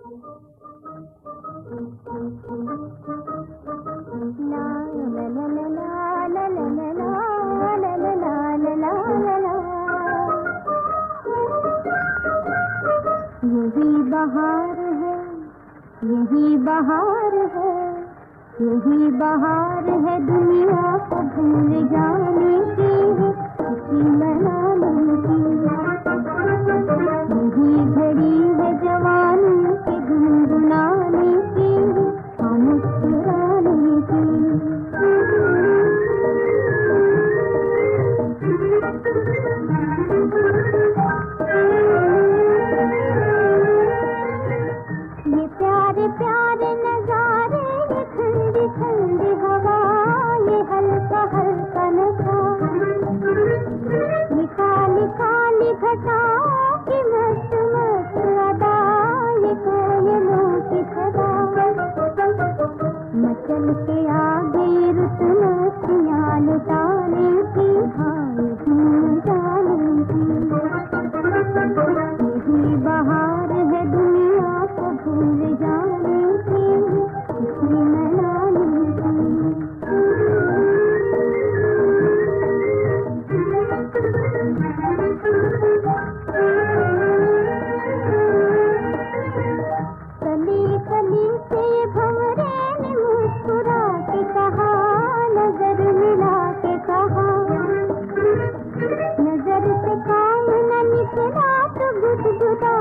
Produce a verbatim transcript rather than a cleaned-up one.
यही बहार है, यही बहार है, यही बहार है, दुनिया को भूल जाने की है, खुशी मनाने की। यही घड़ी है जवानी के गुनगुनाने की, हम मुस्कुराने की। ये प्यारे प्यारे नजारे, ये ठंडी ठंडी हवा, ये हल्का हल्का नशा, ये काली काली घटाओं की मस्त मस्त अदा, ये कोयलों की सदा, मचल के आगे रुत मस्तियाँ लुटाने की, हाय झूम जाने की। यही बहार है, दुनिया को भूल जाने की, खुशी मनाने की। कली कली से भंवरे ने मुस्कुरा के कहा, नजर मिला के कहा, नजर से काम न निकला तो गुदगुदा